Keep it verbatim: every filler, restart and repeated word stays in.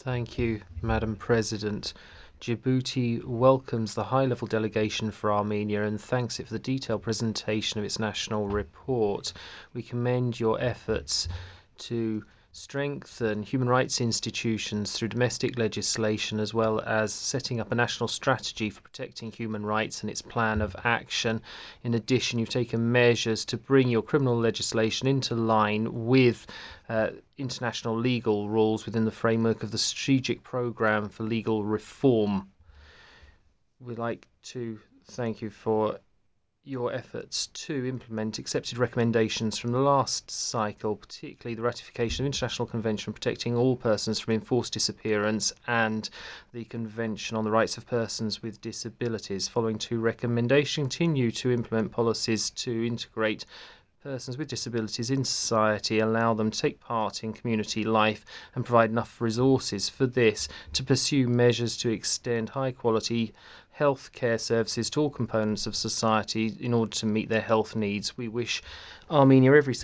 Thank you, Madam President. Djibouti welcomes the high-level delegation for Armenia and thanks it for the detailed presentation of its national report. We commend your efforts to strengthen human rights institutions through domestic legislation, as well as setting up a national strategy for protecting human rights and its plan of action. In addition, you've taken measures to bring your criminal legislation into line with uh, international legal rules within the framework of the Strategic Programme for Legal Reform. We'd like to thank you for your efforts to implement accepted recommendations from the last cycle, particularly the ratification of International Convention Protecting All Persons from Enforced Disappearance and the Convention on the Rights of Persons with Disabilities. Following two recommendations, continue to implement policies to integrate persons with disabilities in society, allow them to take part in community life and provide enough resources for this, to pursue measures to extend high quality health care services to all components of society in order to meet their health needs. We wish Armenia every